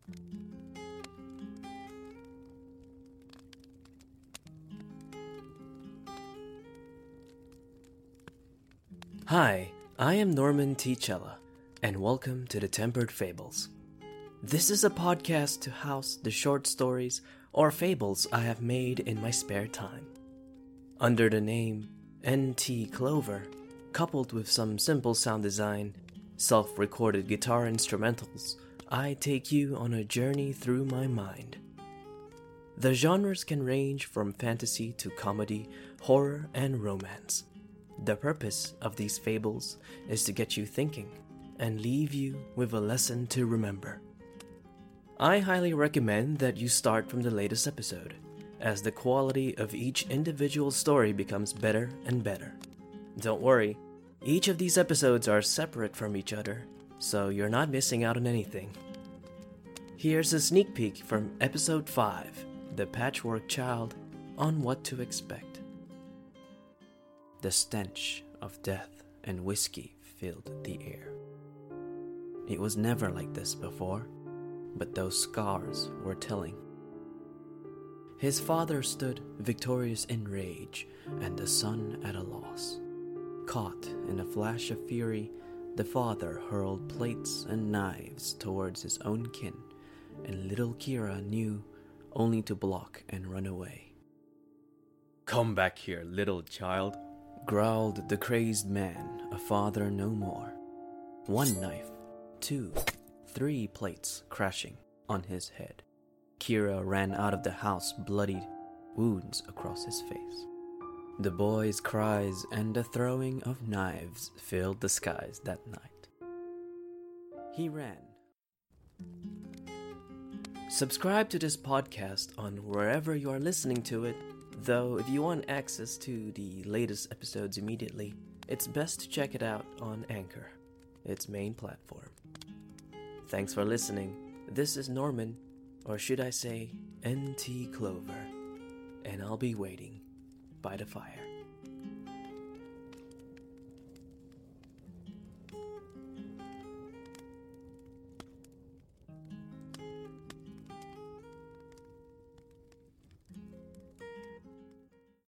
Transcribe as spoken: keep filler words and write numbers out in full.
Hi, I am Norman T. Cella, and welcome to the Tempered Fables. This is a podcast to house the short stories or fables I have made in my spare time. Under the name N T Clover, coupled with some simple sound design, self-recorded guitar instrumentals, I take you on a journey through my mind. The genres can range from fantasy to comedy, horror, and romance. The purpose of these fables is to get you thinking and leave you with a lesson to remember. I highly recommend that you start from the latest episode, as the quality of each individual story becomes better and better. Don't worry, each of these episodes are separate from each other, so you're not missing out on anything. Here's a sneak peek from episode five, The Patchwork Child, on what to expect. The stench of death and whiskey filled the air. It was never like this before, but those scars were telling. His father stood victorious in rage, and the son at a loss. Caught in a flash of fury, the father hurled plates and knives towards his own kin, and little Kira knew only to block and run away. "Come back here, little child," growled the crazed man, a father no more. One knife, two, three plates crashing on his head. Kira ran out of the house bloodied, wounds across his face. The boy's cries and the throwing of knives filled the skies that night. He ran. Subscribe to this podcast on wherever you are listening to it. Though if you want access to the latest episodes immediately, it's best to check it out on Anchor, its main platform. Thanks for listening. This is Norman, or should I say N T Clover, and I'll be waiting by the fire.